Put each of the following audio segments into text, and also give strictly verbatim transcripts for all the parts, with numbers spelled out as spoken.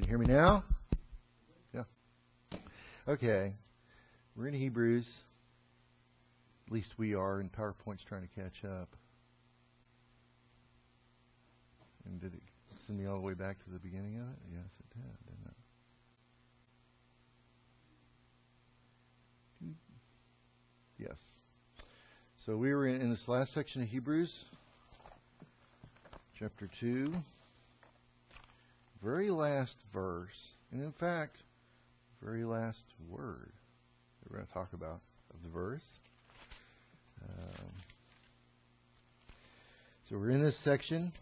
hear me now? Yeah. Okay. We're in Hebrews. At least we are, and PowerPoint's trying to catch up. And did it send me all the way back to the beginning of it? Yes, it did, didn't it? Yes. So we were in, in this last section of Hebrews, chapter two, very last verse, and in fact, very last word that we're going to talk about of the verse. Um, so we're in this section.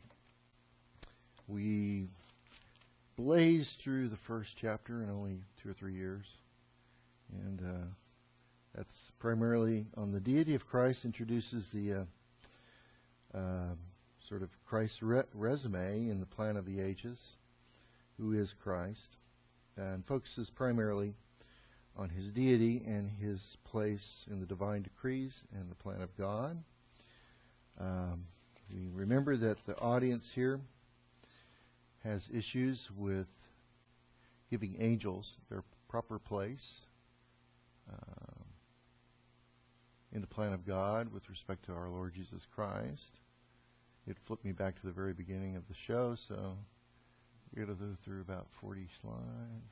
We blazed through the first chapter in only two or three years, and uh, that's primarily on the deity of Christ. Introduces the uh, uh, sort of Christ's re- resume in the plan of the ages. Who is Christ? And focuses primarily on His deity and His place in the divine decrees and the plan of God. Um, we remember that the audience here has issues with giving angels their proper place uh, in the plan of God with respect to our Lord Jesus Christ. It flipped me back to the very beginning of the show, so we're going to go through about forty slides.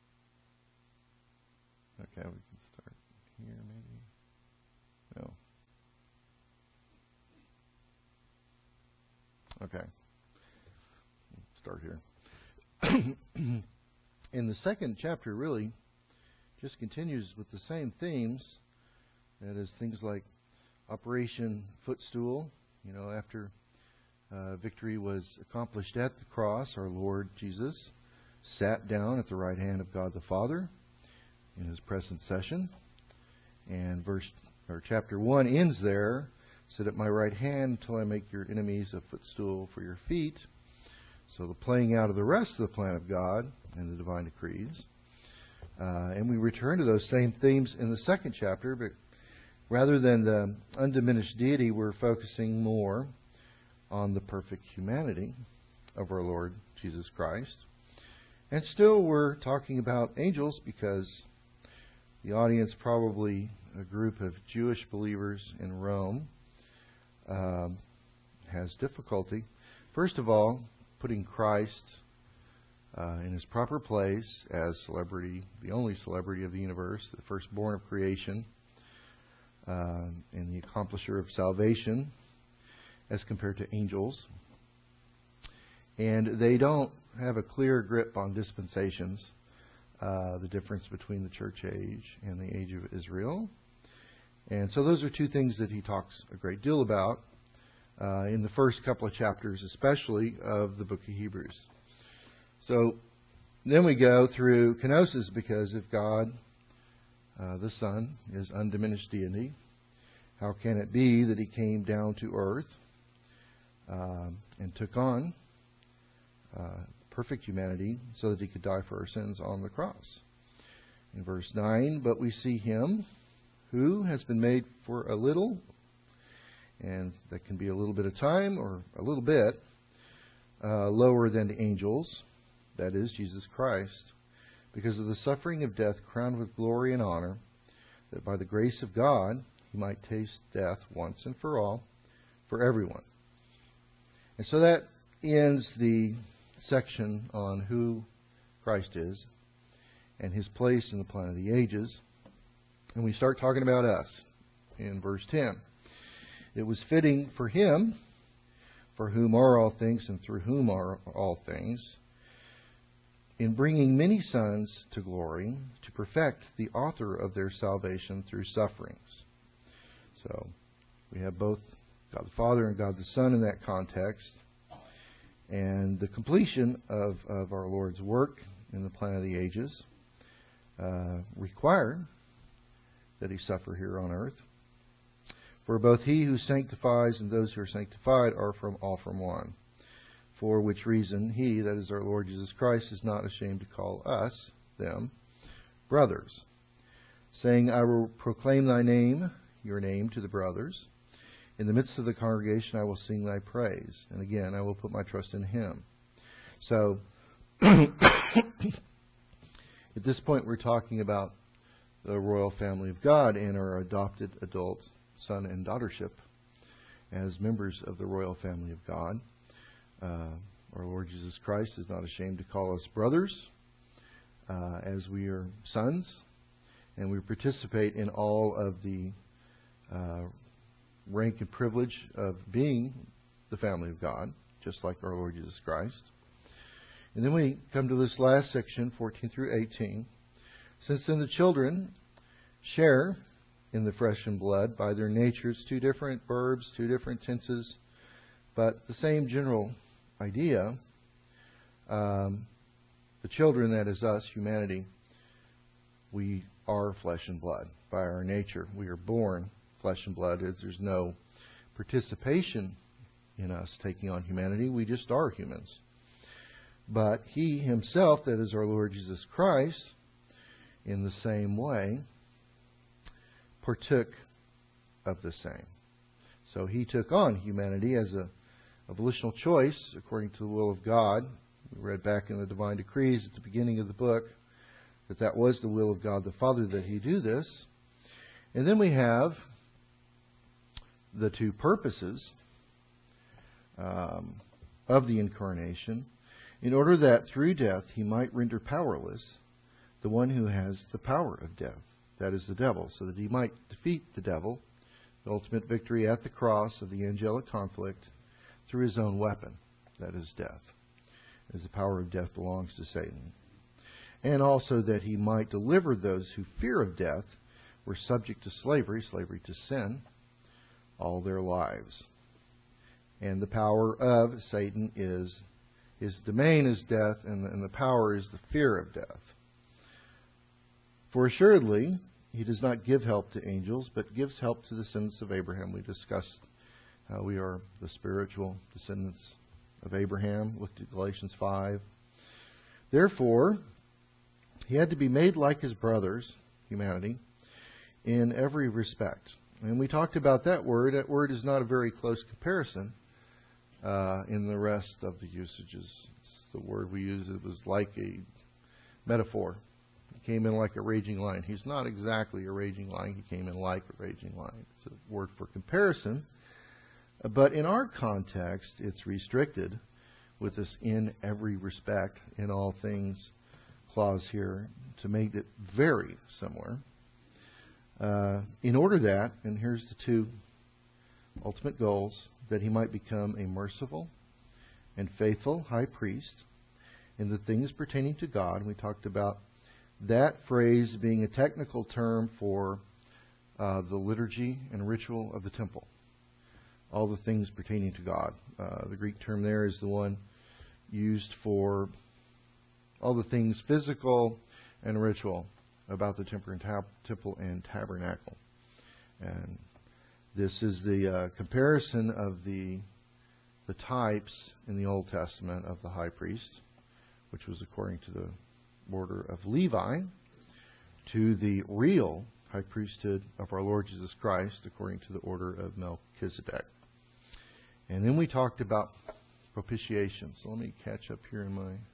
Okay, we can start here maybe. No. Okay. Start here. In the second chapter, really, just continues with the same themes. That is, things like Operation Footstool. You know, after uh, victory was accomplished at the cross, our Lord Jesus sat down at the right hand of God the Father in His present session. And verse or chapter one ends there. Sit at my right hand until I make your enemies a footstool for your feet. So the playing out of the rest of the plan of God and the divine decrees. Uh, and we return to those same themes in the second chapter, but rather than the undiminished deity, we're focusing more on the perfect humanity of our Lord Jesus Christ. And still we're talking about angels because the audience, probably a group of Jewish believers in Rome, um, has difficulty, first of all, putting Christ uh, in His proper place as celebrity, the only celebrity of the universe, the firstborn of creation, uh, and the accomplisher of salvation, as compared to angels. And they don't have a clear grip on dispensations, uh, the difference between the church age and the age of Israel. And so those are two things that he talks a great deal about uh, in the first couple of chapters, especially of the book of Hebrews. So then we go through kenosis, because if God, uh, the Son, is undiminished deity, how can it be that He came down to earth um, and took on uh, perfect humanity so that He could die for our sins on the cross? In verse nine, but we see Him who has been made for a little, and that can be a little bit of time or a little bit, uh, lower than the angels, that is, Jesus Christ, because of the suffering of death, crowned with glory and honor, that by the grace of God He might taste death once and for all, for everyone. And so that ends the section on who Christ is and His place in the plan of the ages. And we start talking about us in verse ten. It was fitting for Him, for whom are all things and through whom are all things, in bringing many sons to glory, to perfect the author of their salvation through sufferings. So we have both God the Father and God the Son in that context. And the completion of, of our Lord's work in the plan of the ages uh, required that He suffer here on earth. For both He who sanctifies and those who are sanctified are from all from one. For which reason He, that is our Lord Jesus Christ, is not ashamed to call us, them, brothers, saying, I will proclaim Thy name, your name, to the brothers. In the midst of the congregation I will sing Thy praise. And again, I will put my trust in Him. So, At this point, we're talking about the royal family of God and our adopted adult son and daughtership as members of the royal family of God. Uh, our Lord Jesus Christ is not ashamed to call us brothers, uh, as we are sons, and we participate in all of the uh, rank and privilege of being the family of God, just like our Lord Jesus Christ. And then we come to this last section, fourteen through eighteen. Since then the children share in the flesh and blood by their natures, two different verbs, two different tenses, but the same general idea. Um, the children, that is us, humanity, we are flesh and blood by our nature. We are born flesh and blood. There's no participation in us taking on humanity. We just are humans. But He Himself, that is our Lord Jesus Christ, in the same way, partook of the same. So He took on humanity as a, a volitional choice according to the will of God. We read back in the Divine Decrees at the beginning of the book that that was the will of God the Father that He do this. And then we have the two purposes um, of the Incarnation, in order that through death He might render powerless the one who has the power of death, that is the devil, so that He might defeat the devil, the ultimate victory at the cross of the angelic conflict, through His own weapon, that is death, as the power of death belongs to Satan. And also that He might deliver those who fear of death, were subject to slavery, slavery to sin, all their lives. And the power of Satan is, his domain is death, and the, and the power is the fear of death. For assuredly, He does not give help to angels, but gives help to the descendants of Abraham. We discussed how we are the spiritual descendants of Abraham. Looked at Galatians five. Therefore, He had to be made like His brothers, humanity, in every respect. And we talked about that word. That word is not a very close comparison uh, in the rest of the usages. It's the word we use. It was like a metaphor. He came in like a raging lion. He's not exactly a raging lion. He came in like a raging lion. It's a word for comparison. But in our context, it's restricted with this in every respect, in all things clause here, to make it very similar. Uh, in order that, and here's the two ultimate goals, that He might become a merciful and faithful high priest in the things pertaining to God. And we talked about that phrase being a technical term for uh, the liturgy and ritual of the temple. All the things pertaining to God. Uh, the Greek term there is the one used for all the things physical and ritual about the temple and, tab- temple and tabernacle. And this is the uh, comparison of the the types in the Old Testament of the high priest, which was according to the order of Levi, to the real high priesthood of our Lord Jesus Christ according to the order of Melchizedek. And then we talked about propitiation. So let me catch up here in my...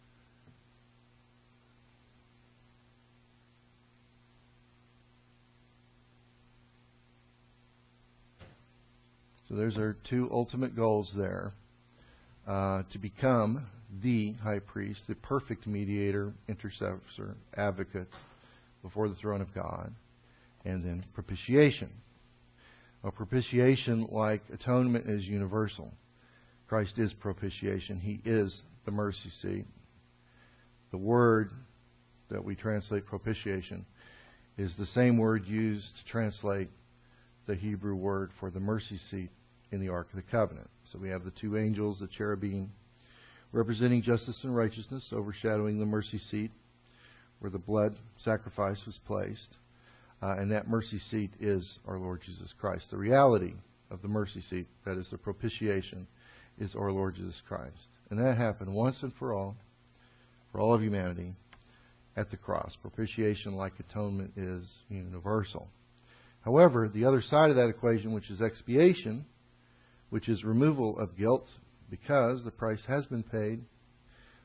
So there's our two ultimate goals there. Uh, to become the high priest, the perfect mediator, intercessor, advocate before the throne of God. And then propitiation. A propitiation, like atonement, is universal. Christ is propitiation. He is the mercy seat. The word that we translate propitiation is the same word used to translate the Hebrew word for the mercy seat in the Ark of the Covenant. So we have the two angels, the cherubim, representing justice and righteousness, overshadowing the mercy seat where the blood sacrifice was placed. Uh, and that mercy seat is our Lord Jesus Christ. The reality of the mercy seat, that is the propitiation, is our Lord Jesus Christ. And that happened once and for all, for all of humanity, at the cross. Propitiation, like atonement, is universal. However, the other side of that equation, which is expiation, which is removal of guilt, because the price has been paid,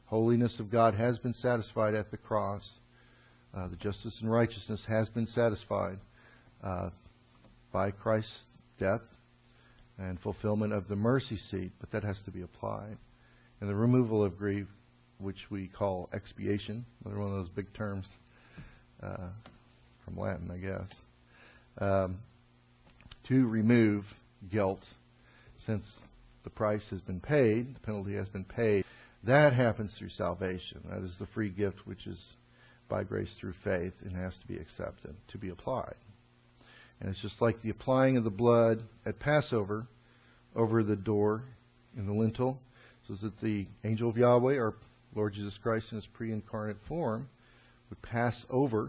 holiness of God has been satisfied at the cross. Uh, the justice and righteousness has been satisfied uh, by Christ's death and fulfillment of the mercy seat, but that has to be applied. And the removal of grief, which we call expiation, another one of those big terms uh, from Latin, I guess, um, to remove guilt, since the price has been paid, the penalty has been paid. That happens through salvation. That is the free gift which is by grace through faith and has to be accepted, to be applied. And it's just like the applying of the blood at Passover over the door in the lintel, so that the angel of Yahweh, our Lord Jesus Christ in His pre-incarnate form, would pass over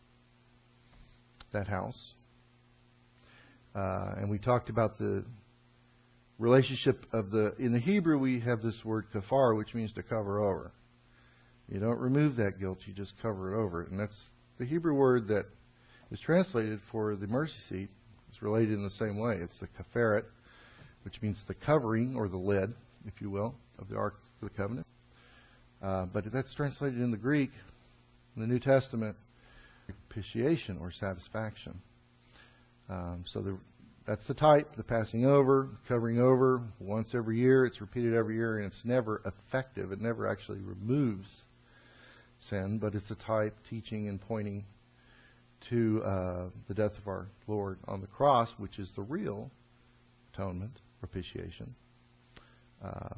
that house. Uh, and we talked about the relationship of the... In the Hebrew, we have this word kafar, which means to cover over. You don't remove that guilt, you just cover it over. And that's the Hebrew word that is translated for the mercy seat. It's related in the same way. It's the kaferet, which means the covering, or the lid, if you will, of the Ark of the Covenant. Uh, but that's translated in the Greek, in the New Testament, propitiation or satisfaction. Um, so the, that's the type, the passing over, covering over, once every year. It's repeated every year, and it's never effective. It never actually removes sin, but it's a type teaching and pointing to uh, the death of our Lord on the cross, which is the real atonement, propitiation. Um,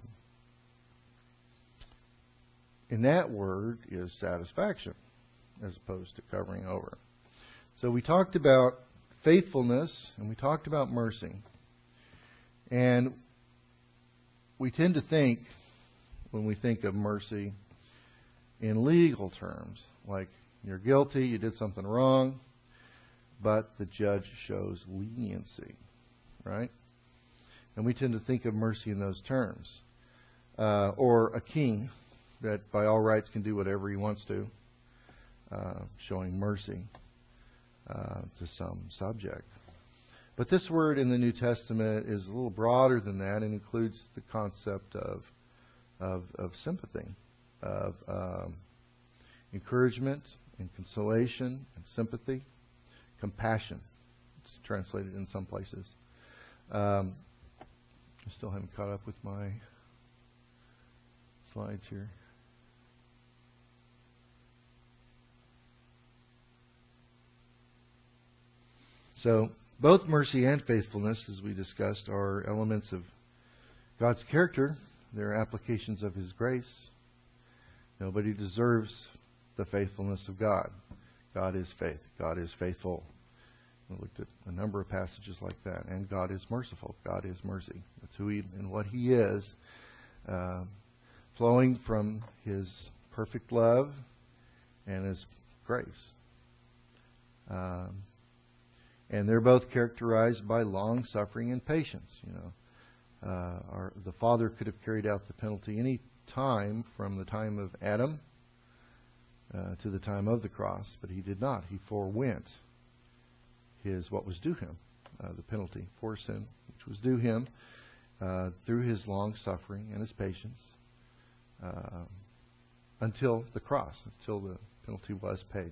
and that word is satisfaction, as opposed to covering over. So we talked about faithfulness, and we talked about mercy. And we tend to think, when we think of mercy, in legal terms, like you're guilty, you did something wrong, but the judge shows leniency, right? And we tend to think of mercy in those terms. Uh, or a king that by all rights can do whatever he wants to, uh, showing mercy uh, to some subject. But this word in the New Testament is a little broader than that and includes the concept of of, of sympathy, of um, encouragement and consolation and sympathy, compassion. It's translated in some places. Um, I still haven't caught up with my slides here. So, both mercy and faithfulness, as we discussed, are elements of God's character. They're applications of His grace. Nobody deserves the faithfulness of God. God is faith. God is faithful. We looked at a number of passages like that. And God is merciful. God is mercy. That's who He and what He is, uh, flowing from His perfect love and His grace. Um, and they're both characterized by long suffering and patience. You know, uh, our, the Father could have carried out the penalty any time from the time of Adam uh, to the time of the cross, but He did not. He forewent his what was due Him, uh, the penalty for sin, which was due Him uh, through His long suffering and His patience uh, until the cross, until the penalty was paid.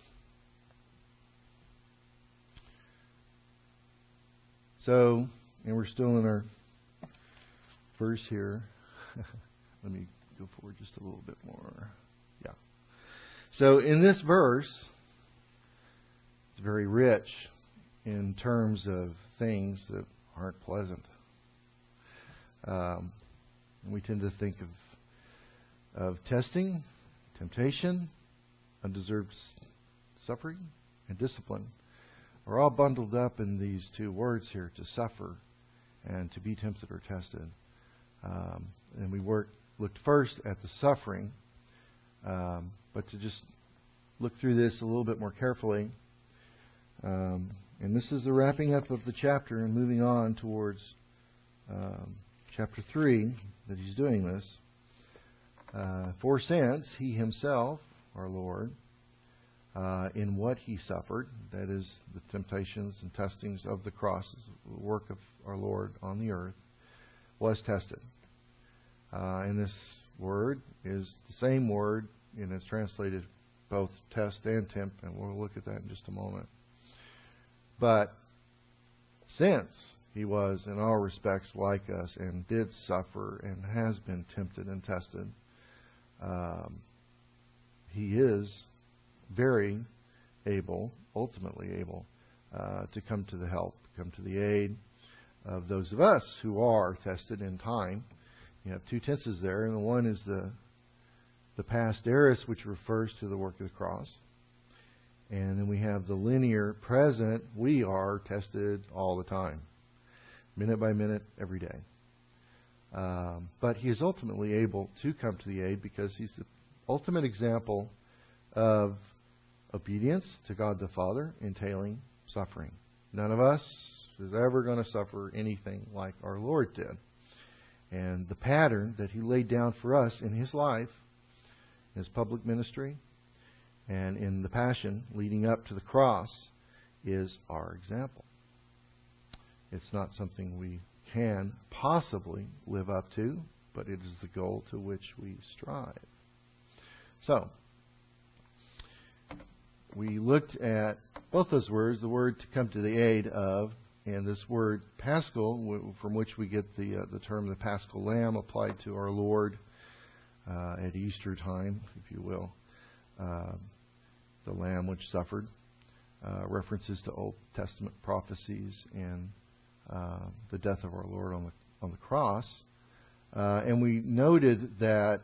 So, and we're still in our verse here. Let me go forward just a little bit more. Yeah. So in this verse, it's very rich in terms of things that aren't pleasant. Um, and we tend to think of of testing, temptation, undeserved suffering, and discipline are all bundled up in these two words here, to suffer and to be tempted or tested. Um, and we worked, looked first at the suffering, um, but to just look through this a little bit more carefully. Um, and this is the wrapping up of the chapter and moving on towards um, chapter three that he's doing this. Uh, for since He Himself, our Lord, Uh, in what He suffered, that is, the temptations and testings of the cross, the work of our Lord on the earth, was tested. Uh, and this word is the same word, and it's translated both test and tempt, and we'll look at that in just a moment. But since he was in all respects like us and did suffer and has been tempted and tested, um, he is very able, ultimately able, uh, to come to the help, come to the aid of those of us who are tested in time. You have two tenses there, and the one is the the past aorist, which refers to the work of the cross. And then we have the linear present. We are tested all the time, minute by minute, every day. Um, but he is ultimately able to come to the aid because he's the ultimate example of obedience to God the Father, entailing suffering. None of us is ever going to suffer anything like our Lord did. And the pattern that he laid down for us in his life, his public ministry, and in the passion leading up to the cross is our example. It's not something we can possibly live up to, but it is the goal to which we strive. So, we looked at both those words, the word to come to the aid of, and this word paschal, from which we get the uh, the term the paschal lamb applied to our Lord uh, at Easter time, if you will. Uh, the lamb which suffered, uh, references to Old Testament prophecies and uh, the death of our Lord on the on the cross. Uh, and we noted that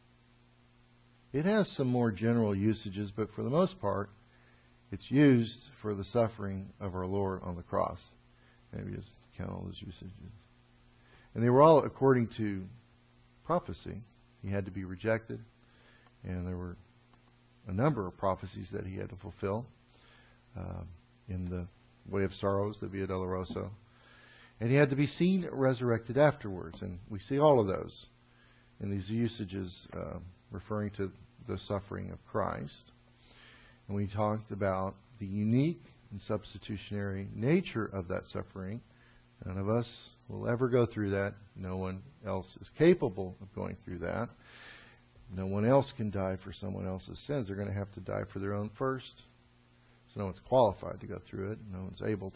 it has some more general usages, but for the most part, it's used for the suffering of our Lord on the cross. Maybe just count all those usages. And they were all according to prophecy. He had to be rejected, and there were a number of prophecies that he had to fulfill uh, in the Way of Sorrows, the Via Dolorosa. And he had to be seen resurrected afterwards. And we see all of those in these usages uh, referring to the suffering of Christ. And we talked about the unique and substitutionary nature of that suffering. None of us will ever go through that. No one else is capable of going through that. No one else can die for someone else's sins. They're going to have to die for their own first. So no one's qualified to go through it. No one's able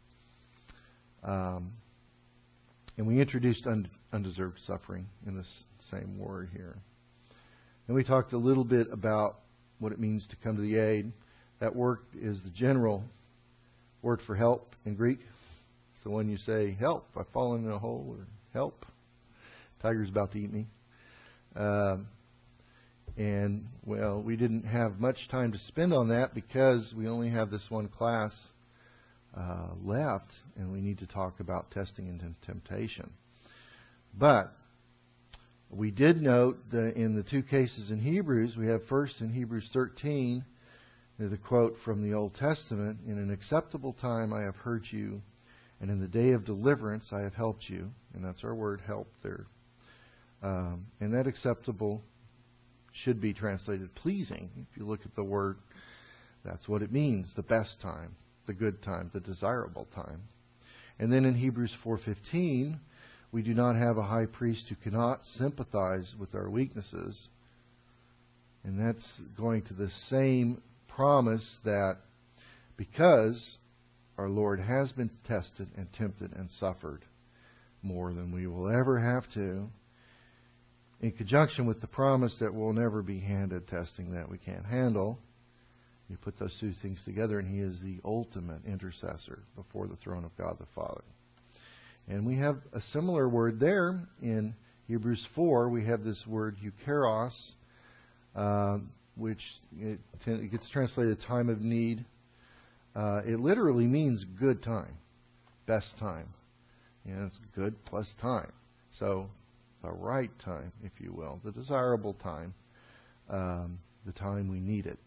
to. Um, and we introduced un- undeserved suffering in this same word here. And we talked a little bit about what it means to come to the aid. That word is the general word for help in Greek. It's the one you say, help, I've fallen in a hole, or help, tiger's about to eat me. Um, and, well, we didn't have much time to spend on that because we only have this one class uh, left, and we need to talk about testing and temptation. But we did note that in the two cases in Hebrews, we have first in Hebrews thirteen, there's a quote from the Old Testament, in an acceptable time I have heard you, and in the day of deliverance I have helped you. And that's our word, help there. Um, and that acceptable should be translated pleasing. If you look at the word, that's what it means, the best time, the good time, the desirable time. And then in Hebrews four fifteen, we do not have a high priest who cannot sympathize with our weaknesses. And that's going to the same promise that because our Lord has been tested and tempted and suffered more than we will ever have to, in conjunction with the promise that we'll never be handed testing that we can't handle, you put those two things together, and He is the ultimate intercessor before the throne of God the Father. And we have a similar word there in Hebrews four. We have this word eucharos, uh, which it, it gets translated time of need. Uh, it literally means good time, best time. You know, it's good plus time. So the right time, if you will, the desirable time, um, the time we need it.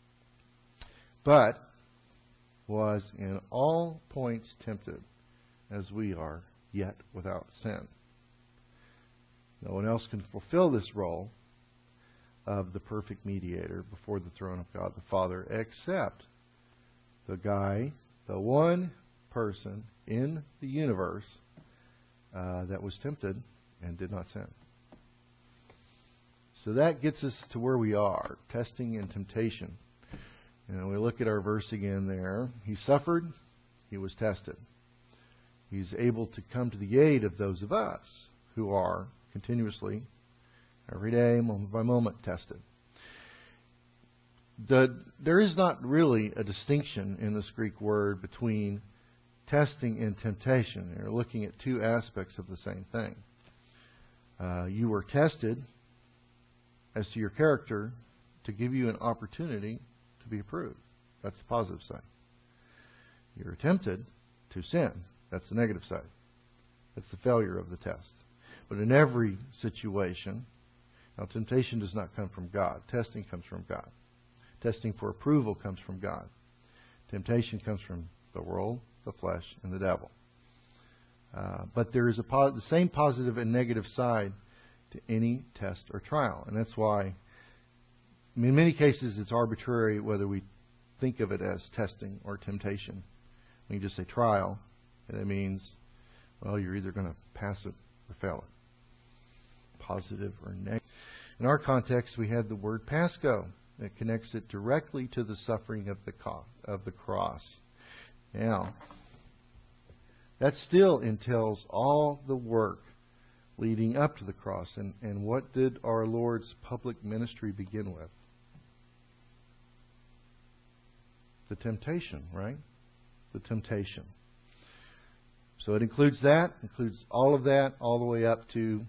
But was in all points tempted as we are, yet without sin. No one else can fulfill this role of the perfect mediator before the throne of God the Father except the guy, the one person in the universe uh, that was tempted and did not sin. So that gets us to where we are, testing and temptation. And we look at our verse again there. He suffered, he was tested. He's able to come to the aid of those of us who are continuously, every day, moment by moment, tested. The, there is not really a distinction in this Greek word between testing and temptation. You're looking at two aspects of the same thing. Uh, you were tested as to your character to give you an opportunity to be approved. That's the positive side. You're tempted to sin. That's the negative side. That's the failure of the test. But in every situation, now temptation does not come from God. Testing comes from God. Testing for approval comes from God. Temptation comes from the world, the flesh, and the devil. Uh, but there is a po- the same positive and negative side to any test or trial. And that's why, I mean, in many cases, it's arbitrary whether we think of it as testing or temptation. When you just say trial, and it means, well, you're either going to pass it or fail it. Positive or negative. In our context, we had the word Pasco. That connects it directly to the suffering of the co- of the cross. Now, that still entails all the work leading up to the cross. And, and what did our Lord's public ministry begin with? The temptation, right? The temptation. So it includes that, includes all of that, all the way up to,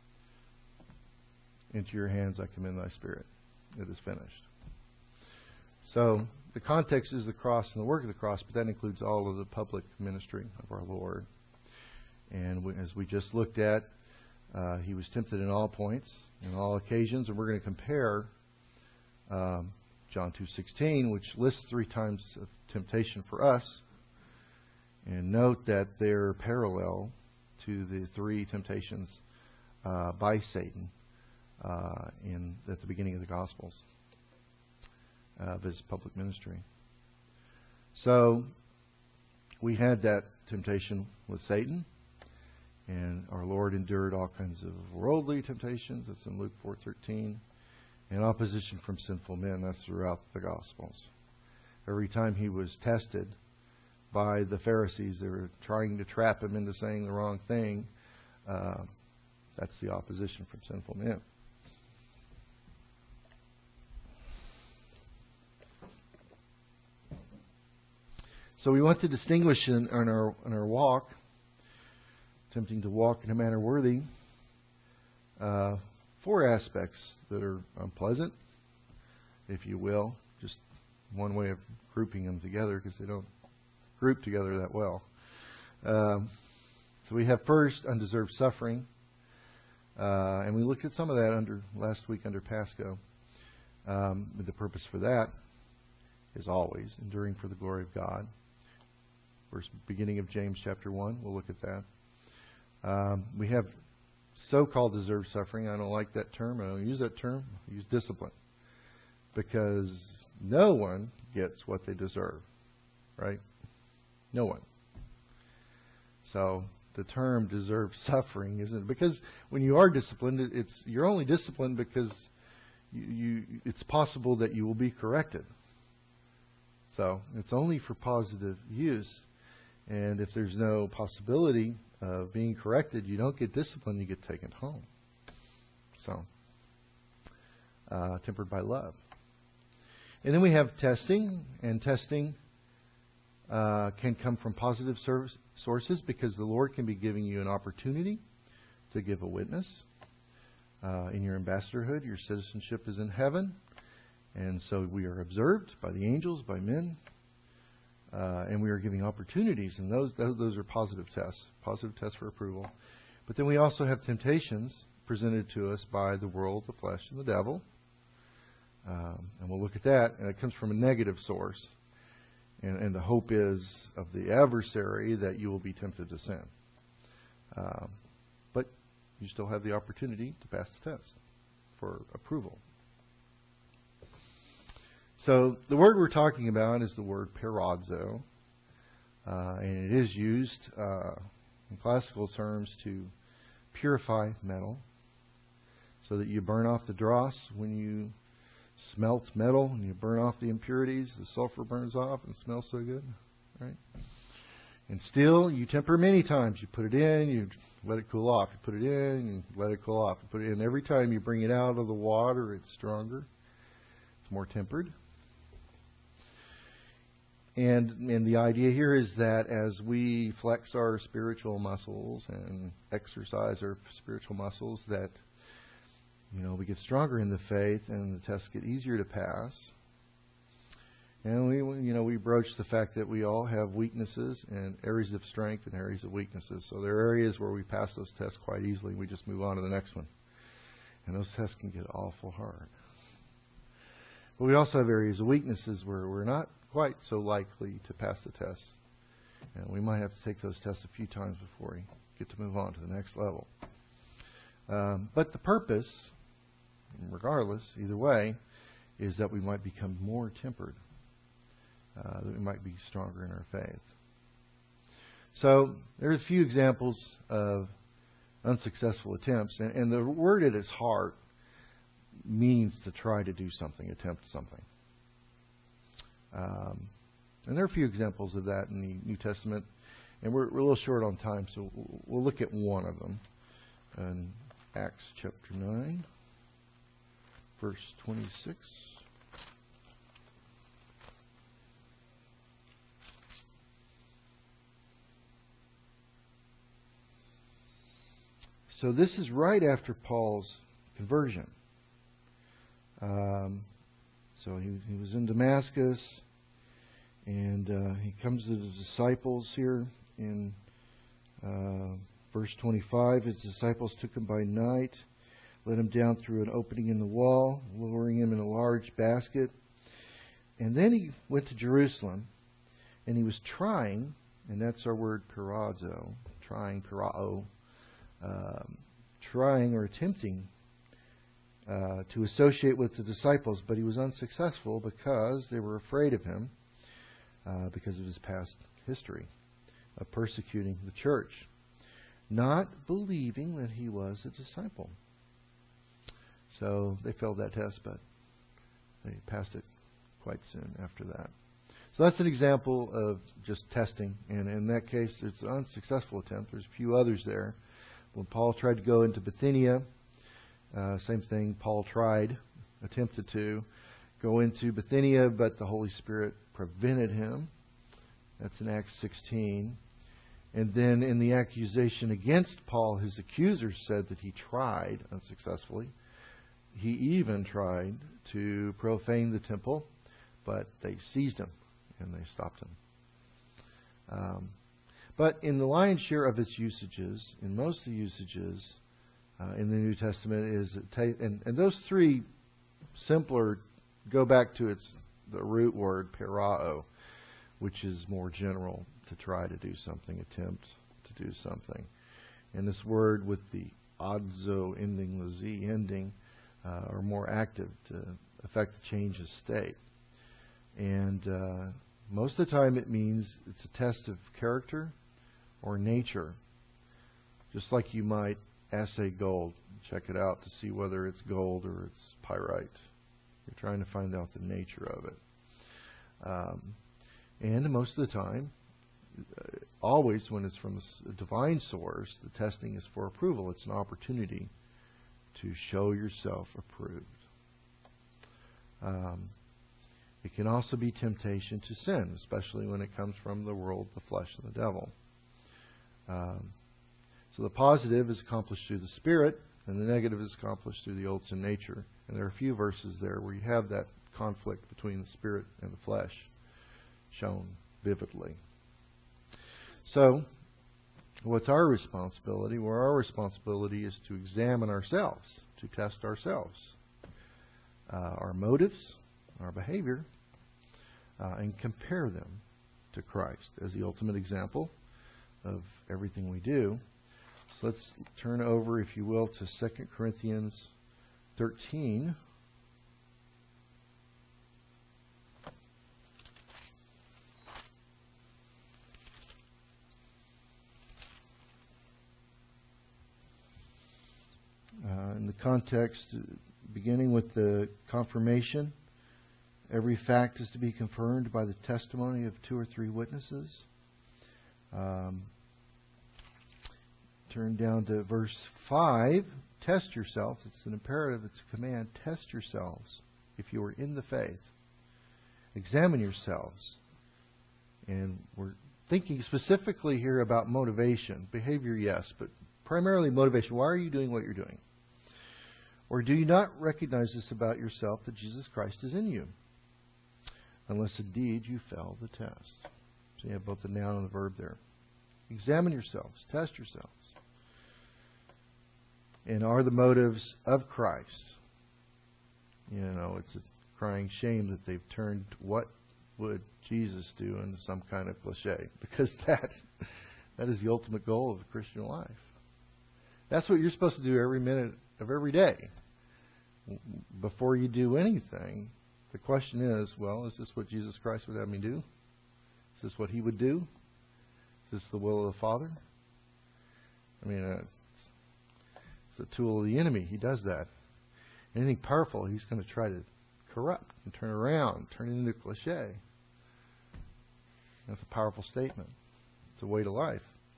into your hands I commend thy spirit. It is finished. So the context is the cross and the work of the cross, but that includes all of the public ministry of our Lord. And we, as we just looked at, uh, he was tempted in all points, in all occasions, and we're going to compare um, John two sixteen, which lists three times of temptation for us, and note that they're parallel to the three temptations uh, by Satan uh, in at the beginning of the Gospels of his public ministry. So we had that temptation with Satan, and our Lord endured all kinds of worldly temptations. That's in Luke four thirteen, and opposition from sinful men. That's throughout the Gospels. Every time he was tested by the Pharisees, they were trying to trap him into saying the wrong thing. Uh, that's the opposition from sinful men. So we want to distinguish in, in our in our walk, attempting to walk in a manner worthy, uh, four aspects that are unpleasant, if you will. Just one way of grouping them together because they don't group together that well. Um, so we have first undeserved suffering, uh, and we looked at some of that under last week under Pasco. Um, the purpose for that is always enduring for the glory of God. Verse beginning of James chapter one, we'll look at that. Um, we have so-called deserved suffering. I don't like that term. I don't use that term. I use discipline. Because no one gets what they deserve. Right? No one. So the term deserved suffering isn't, because when you are disciplined, it's you're only disciplined because you, you it's possible that you will be corrected. So it's only for positive use. And if there's no possibility of being corrected, you don't get disciplined, you get taken home. So, uh, tempered by love. And then we have testing, and testing uh, can come from positive service sources because the Lord can be giving you an opportunity to give a witness. Uh, in your ambassadorhood, your citizenship is in heaven, and so we are observed by the angels, by men. Uh, and we are giving opportunities, and those, those those are positive tests, positive tests for approval. But then we also have temptations presented to us by the world, the flesh, and the devil. Um, and we'll look at that, and it comes from a negative source. And, and the hope is of the adversary that you will be tempted to sin. Um, but you still have the opportunity to pass the test for approval. So the word we're talking about is the word perazzo, uh, and it is used uh, in classical terms to purify metal. so that you burn off the dross when you smelt metal and you burn off the impurities. The sulfur burns off and smells so good, right? And steel, you temper many times. You put it in, you let it cool off. You put it in, you let it cool off. You put it in. Every time you bring it out of the water, it's stronger. It's more tempered. And and the idea here is that as we flex our spiritual muscles and exercise our spiritual muscles, that, you know, we get stronger in the faith and the tests get easier to pass. And we, you know, we broach the fact that we all have weaknesses and areas of strength and areas of weaknesses. So there are areas where we pass those tests quite easily and we just move on to the next one. And those tests can get awful hard. But we also have areas of weaknesses where we're not quite so likely to pass the test. And we might have to take those tests a few times before we get to move on to the next level. Um, but the purpose, regardless, either way, is that we might become more tempered. Uh, that we might be stronger in our faith. So there's a few examples of unsuccessful attempts. And, and the word at its heart means to try to do something, attempt something. Um, and there are a few examples of that in the New Testament. And we're, we're a little short on time, so we'll look at one of them. In Acts chapter nine, verse twenty-six. So this is right after Paul's conversion. Um, so he, he was in Damascus, and uh, he comes to the disciples here in uh, verse twenty-five. His disciples took him by night, let him down through an opening in the wall, lowering him in a large basket. And then he went to Jerusalem, and he was trying, and that's our word parazo, trying, parao, um, trying or attempting uh, to associate with the disciples, but he was unsuccessful because they were afraid of him uh, because of his past history of persecuting the church, not believing that he was a disciple. So they failed that test, but they passed it quite soon after that. So that's an example of just testing. And in that case, it's an unsuccessful attempt. There's a few others there. When Paul tried to go into Bithynia, uh, same thing. Paul tried, attempted to go into Bithynia, but the Holy Spirit prevented him. That's in Acts sixteen. And then in the accusation against Paul, his accusers said that he tried unsuccessfully. He even tried to profane the temple, but they seized him and they stopped him. Um, but in the lion's share of its usages, in most of the usages uh, in the New Testament, is ta- and, and those three simpler go back to its the root word parao, which is more general, to try to do something, attempt to do something. And this word with the adzo ending, the z ending, uh, are more active to affect the change of state. And uh, most of the time it means it's a test of character or nature. Just like you might assay gold, check it out to see whether it's gold or it's pyrite. You're trying to find out the nature of it. Um, and most of the time, uh, always when it's from a divine source, the testing is for approval. It's an opportunity to show yourself approved. Um, it can also be temptation to sin, especially when it comes from the world, the flesh, and the devil. Um, so the positive is accomplished through the Spirit, and the negative is accomplished through the old sin nature. And there are a few verses there where you have that conflict between the Spirit and the flesh shown vividly. So, what's our responsibility? Well, our responsibility is to examine ourselves, to test ourselves, uh, our motives, our behavior, uh, and compare them to Christ as the ultimate example of everything we do. So let's turn over, if you will, to Second Corinthians thirteen. Uh, in the context, beginning with the confirmation. Every fact is to be confirmed by the testimony of two or three witnesses. Um, turn down to verse five. Test yourselves. It's an imperative. It's a command. Test yourselves if you are in the faith. Examine yourselves. And we're thinking specifically here about motivation. Behavior, yes, but primarily motivation. Why are you doing what you're doing? Or do you not recognize this about yourself, that Jesus Christ is in you? Unless indeed you fail the test. So you have both the noun and the verb there. Examine yourselves. Test yourselves. And are the motives of Christ? You know, it's a crying shame that they've turned what would Jesus do into some kind of cliche. Because that that is the ultimate goal of the Christian life. That's what you're supposed to do every minute of every day. Before you do anything, the question is, well, is this what Jesus Christ would have me do? Is this what He would do? Is this the will of the Father? I mean, uh, it's a tool of the enemy. He does that. Anything powerful, he's going to try to corrupt and turn around, turn it into a cliche. That's a powerful statement. It's a way to life.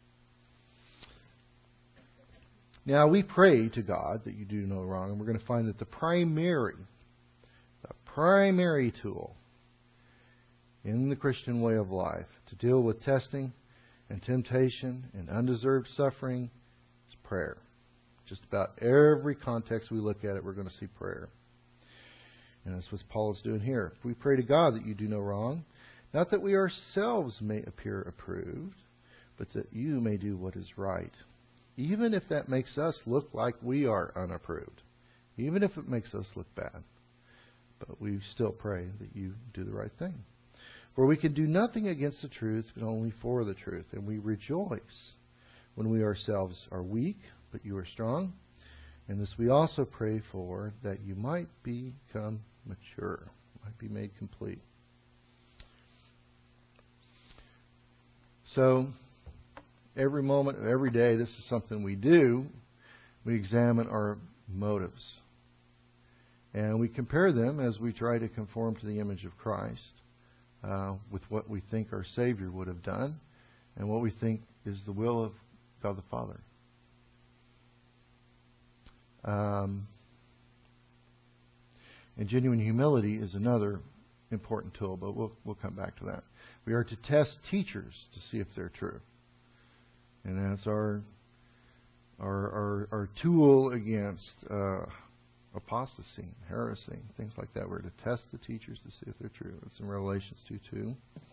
Now, we pray to God that you do no wrong, and we're going to find that the primary, the primary tool in the Christian way of life to deal with testing and temptation and undeserved suffering is prayer. Just about every context we look at it, we're going to see prayer. And that's what Paul is doing here. We pray to God that you do no wrong, not that we ourselves may appear approved, but that you may do what is right. Even if that makes us look like we are unapproved. Even if it makes us look bad. But we still pray that you do the right thing. For we can do nothing against the truth, but only for the truth. And we rejoice when we ourselves are weak, but you are strong. And this we also pray for, that you might become mature, might be made complete. So, every moment of every day, this is something we do. We examine our motives. And we compare them as we try to conform to the image of Christ uh, with what we think our Savior would have done and what we think is the will of God the Father. Um, and genuine humility is another important tool, but we'll we'll come back to that. We are to test teachers to see if they're true. And that's our our our, our tool against uh, apostasy, heresy, things like that. We're to test the teachers to see if they're true. It's in Revelations two two.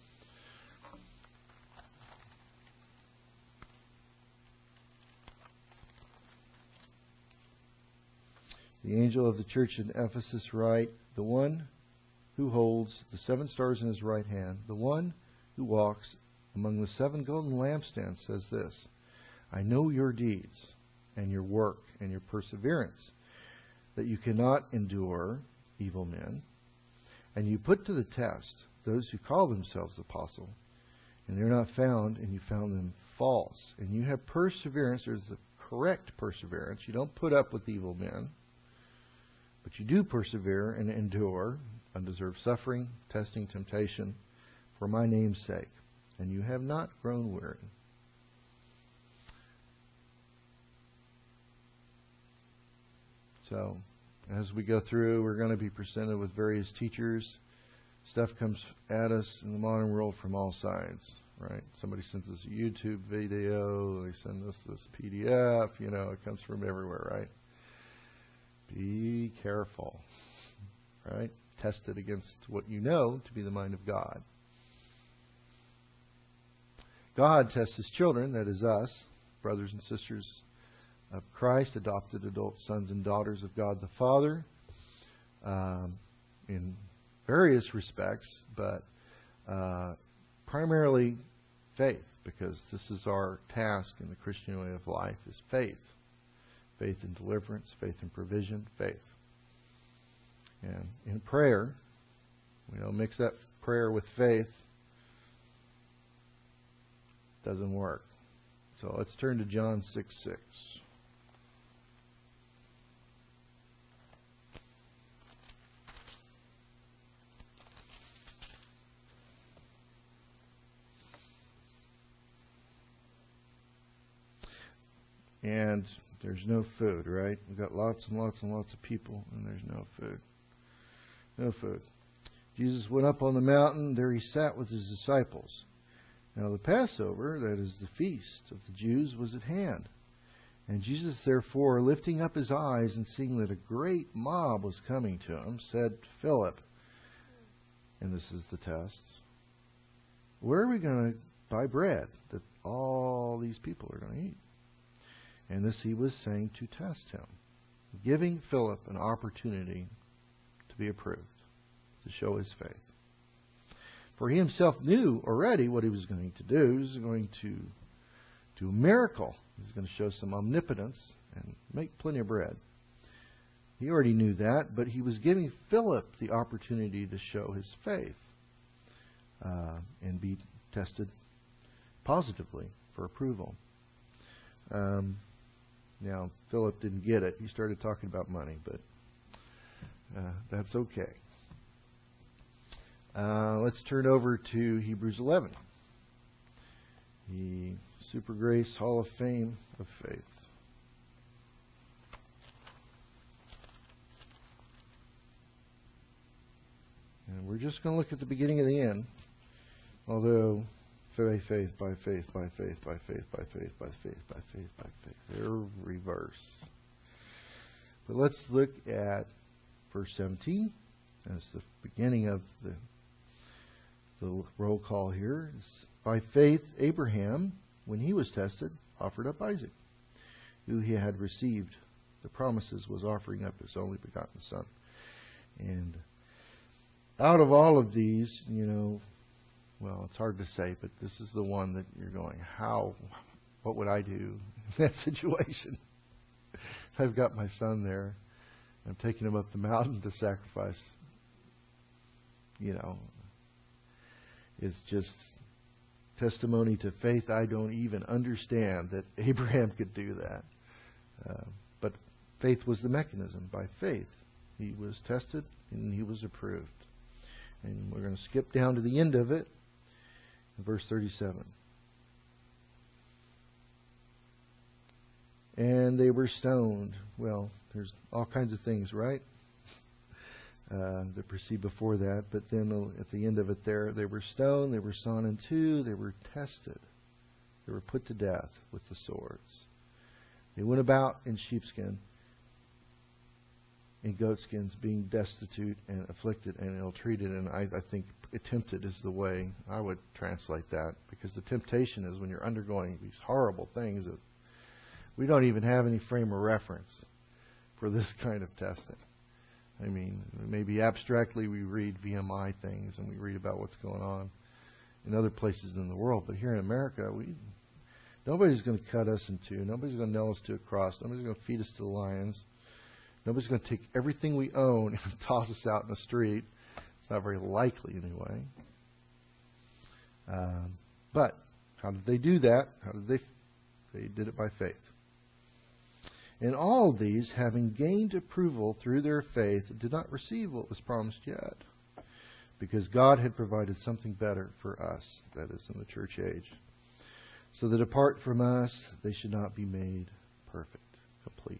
The angel of the church in Ephesus write, the one who holds the seven stars in his right hand, the one who walks among the seven golden lampstands, says this, I know your deeds and your work and your perseverance, that you cannot endure evil men, and you put to the test those who call themselves apostle, and they're not found, and you found them false. And you have perseverance. There's the correct perseverance. You don't put up with evil men, but you do persevere and endure undeserved suffering, testing, temptation, for my name's sake. And you have not grown weary. So, as we go through, we're going to be presented with various teachers. Stuff comes at us in the modern world from all sides, right? Somebody sends us a YouTube video, they send us this P D F, you know, it comes from everywhere, right? Be careful, right? Test it against what you know to be the mind of God. God tests His children, that is us, brothers and sisters of Christ, adopted adult sons and daughters of God the Father, um, in various respects, but uh, primarily faith, because this is our task in the Christian way of life, is faith. Faith in deliverance, faith in provision, faith. And in prayer, we don't mix that prayer with faith. Doesn't work. So let's turn to John six six. and there's no food, right? We've got lots and lots and lots of people, and there's no food. No food. Jesus went up on the mountain. There he sat with his disciples. Now the Passover, that is the feast of the Jews, was at hand. And Jesus, therefore, lifting up his eyes and seeing that a great mob was coming to him, said to Philip, and this is the test, where are we going to buy bread that all these people are going to eat? And this he was saying to test him, giving Philip an opportunity to be approved, to show his faith. For he himself knew already what he was going to do. He was going to do a miracle. He was going to show some omnipotence and make plenty of bread. He already knew that, but he was giving Philip the opportunity to show his faith uh, and be tested positively for approval. Um, now, Philip didn't get it. He started talking about money, but uh, that's okay. Uh, let's turn over to Hebrews eleven. The Super Grace Hall of Fame of Faith. And we're just going to look at the beginning and the end. Although, by faith, by faith, by faith, by faith, by faith, by faith, by faith, by faith. They're reverse. But let's look at verse seventeen. That's the beginning of the, the roll call here. It's, by faith, Abraham, when he was tested, offered up Isaac, who he had received the promises, was offering up his only begotten son. And out of all of these, you know, well, it's hard to say, but this is the one that you're going, how, what would I do in that situation? I've got my son there. I'm taking him up the mountain to sacrifice. You know, it's just testimony to faith. I don't even understand that Abraham could do that. Uh, but faith was the mechanism. By faith, he was tested and he was approved. And we're going to skip down to the end of it, in verse thirty-seven. And they were stoned. Well, there's all kinds of things, right? Uh, that proceed before that. But then at the end of it there, they were stoned, they were sawn in two, they were tested. They were put to death with the swords. They went about in sheepskin, in goatskins, being destitute and afflicted and ill-treated. And I, I think tempted is the way I would translate that. Because the temptation is when you're undergoing these horrible things that we don't even have any frame of reference for this kind of testing. I mean, maybe abstractly we read V M I things and we read about what's going on in other places in the world. But here in America, we nobody's going to cut us in two. Nobody's going to nail us to a cross. Nobody's going to feed us to the lions. Nobody's going to take everything we own and toss us out in the street. It's not very likely anyway. Um, but how did they do that? How did they? They did it by faith. And all these, having gained approval through their faith, did not receive what was promised yet, because God had provided something better for us, that is, in the church age, so that apart from us, they should not be made perfect, complete.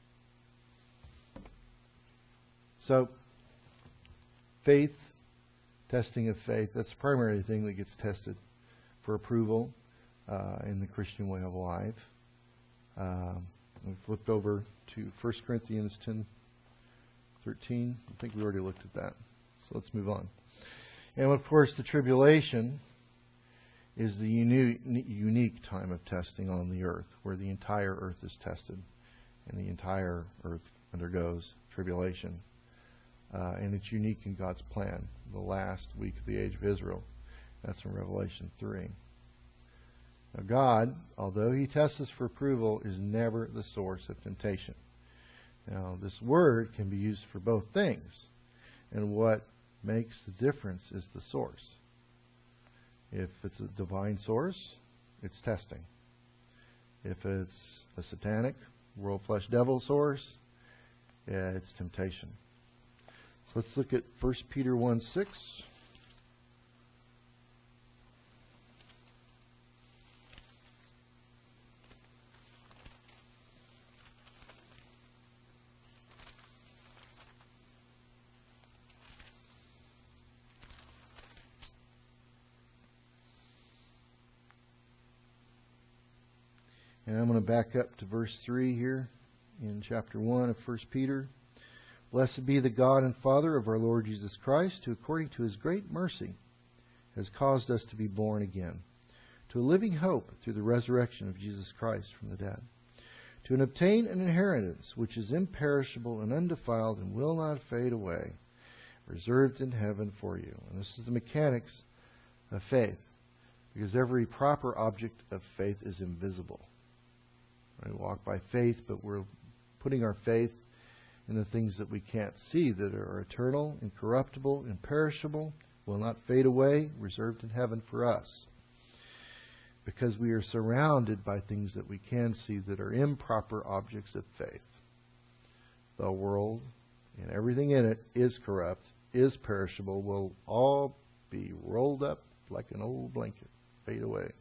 So, faith, testing of faith, that's the primary thing that gets tested for approval uh, in the Christian way of life. Um, We flipped over to First Corinthians ten thirteen. I think we already looked at that. So let's move on. And of course, the tribulation is the unique, unique time of testing on the earth, where the entire earth is tested and the entire earth undergoes tribulation. Uh, and it's unique in God's plan. The last week of the age of Israel. That's in Revelation three. Now God, although He tests us for approval, is never the source of temptation. Now this word can be used for both things. And what makes the difference is the source. If it's a divine source, it's testing. If it's a satanic, world, flesh, devil source, yeah, it's temptation. So let's look at First Peter one six. And I'm going to back up to verse three here in chapter one of First Peter. Blessed be the God and Father of our Lord Jesus Christ, who according to His great mercy has caused us to be born again, to a living hope through the resurrection of Jesus Christ from the dead, to an obtain an inheritance which is imperishable and undefiled and will not fade away, reserved in heaven for you. And this is the mechanics of faith, because every proper object of faith is invisible. We walk by faith, but we're putting our faith in the things that we can't see, that are eternal, incorruptible, imperishable, will not fade away, reserved in heaven for us. Because we are surrounded by things that we can see that are improper objects of faith. The world and everything in it is corrupt, is perishable, will all be rolled up like an old blanket, fade away.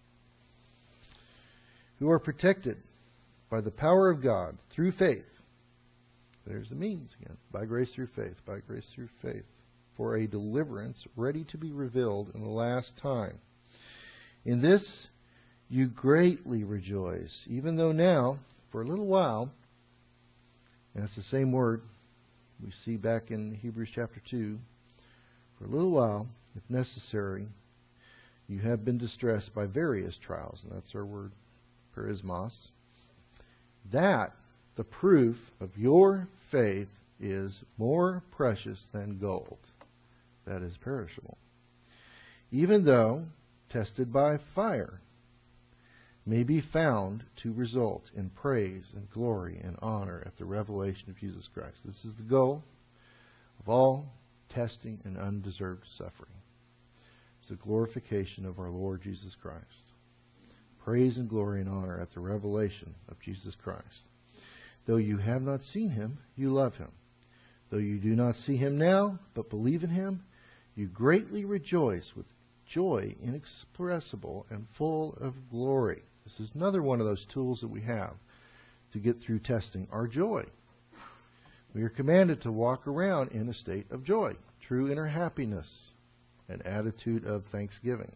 Who are protected by the power of God through faith. There's the means again. By grace through faith. By grace through faith. For a deliverance ready to be revealed in the last time. In this you greatly rejoice, even though now, for a little while, and it's the same word we see back in Hebrews chapter two, for a little while, if necessary, you have been distressed by various trials. And that's our word, perismos. That the proof of your faith is more precious than gold that is perishable, even though tested by fire, may be found to result in praise and glory and honor at the revelation of Jesus Christ. This is the goal of all testing and undeserved suffering. It's the glorification of our Lord Jesus Christ. Praise and glory and honor at the revelation of Jesus Christ. Though you have not seen Him, you love Him. Though you do not see Him now, but believe in Him, you greatly rejoice with joy inexpressible and full of glory. This is another one of those tools that we have to get through testing, our joy. We are commanded to walk around in a state of joy, true inner happiness, an attitude of thanksgiving.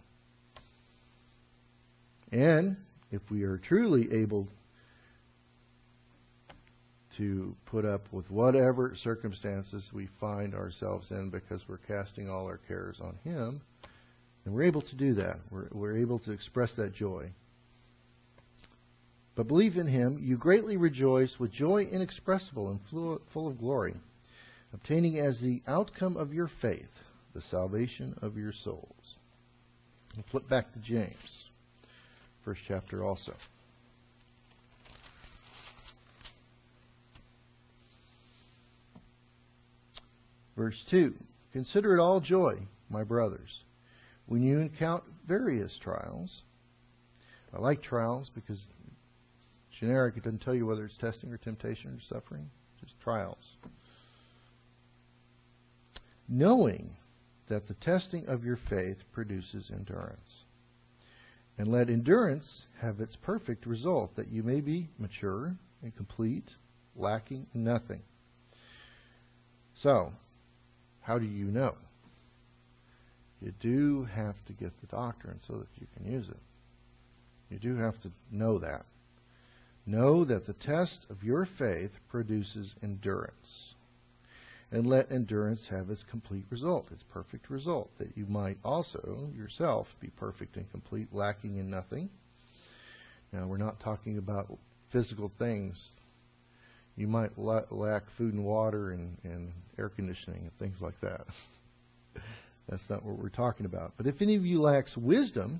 And if we are truly able to put up with whatever circumstances we find ourselves in because we're casting all our cares on Him, and we're able to do that. We're, we're able to express that joy. But believe in Him, you greatly rejoice with joy inexpressible and full of glory, obtaining as the outcome of your faith the salvation of your souls. And flip back to James, first chapter also. Verse two, consider it all joy, my brothers, when you encounter various trials. I like trials because it's generic. It doesn't tell you whether it's testing or temptation or suffering. Just trials. Knowing that the testing of your faith produces endurance. And let endurance have its perfect result, that you may be mature and complete, lacking in nothing. So, how do you know? You do have to get the doctrine so that you can use it. You do have to know that. Know that the test of your faith produces endurance. And let endurance have its complete result, its perfect result, that you might also yourself be perfect and complete, lacking in nothing. Now, we're not talking about physical things. You might lack food and water and, and air conditioning and things like that. That's not what we're talking about. But if any of you lacks wisdom,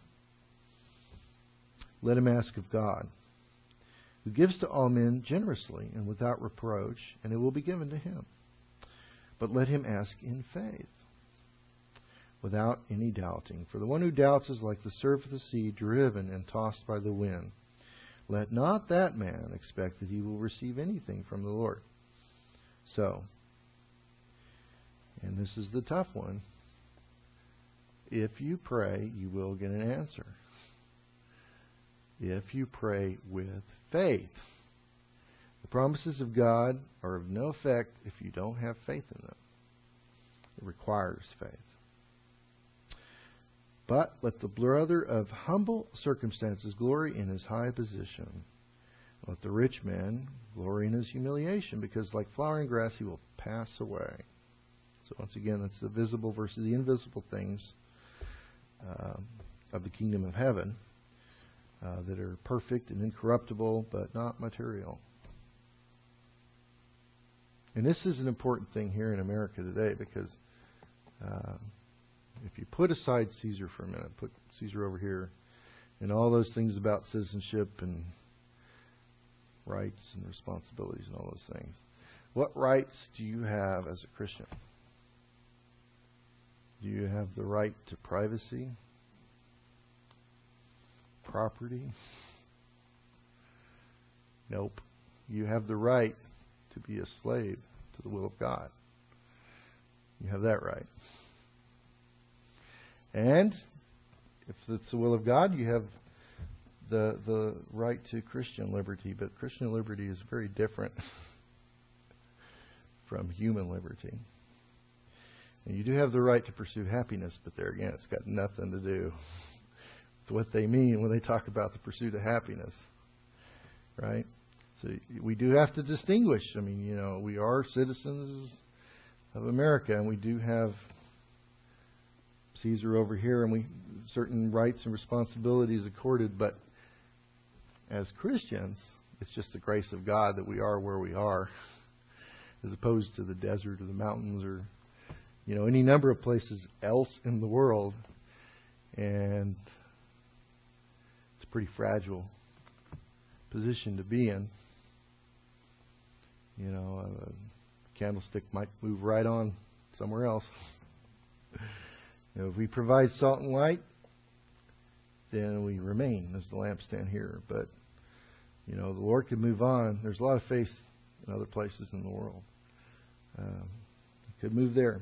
let him ask of God, who gives to all men generously and without reproach, and it will be given to him. But let him ask in faith, without any doubting. For the one who doubts is like the surf of the sea, driven and tossed by the wind. Let not that man expect that he will receive anything from the Lord. So, and this is the tough one, if you pray, you will get an answer. If you pray with faith. The promises of God are of no effect if you don't have faith in them. It requires faith. But let the brother of humble circumstances glory in his high position. Let the rich man glory in his humiliation, because like flowering grass he will pass away. So once again, that's the visible versus the invisible things uh, of the kingdom of heaven uh, that are perfect and incorruptible, but not material. And this is an important thing here in America today, because uh, if you put aside Caesar for a minute, put Caesar over here, and all those things about citizenship and rights and responsibilities and all those things, what rights do you have as a Christian? Do you have the right to privacy? Property? Nope. You have the right to be a slave to the will of God. You have that right. And if it's the will of God, you have the the right to Christian liberty. But Christian liberty is very different from human liberty. And you do have the right to pursue happiness, but there again, it's got nothing to do with what they mean when they talk about the pursuit of happiness. Right? So we do have to distinguish. I mean, you know, we are citizens of America, and we do have Caesar over here, and we certain rights and responsibilities accorded. But as Christians, it's just the grace of God that we are where we are, as opposed to the desert or the mountains or, you know, any number of places else in the world. And it's a pretty fragile position to be in. You know, a candlestick might move right on somewhere else. You know, if we provide salt and light, then we remain as the lampstand here. But, you know, the Lord could move on. There's a lot of faith in other places in the world. Um, he could move there.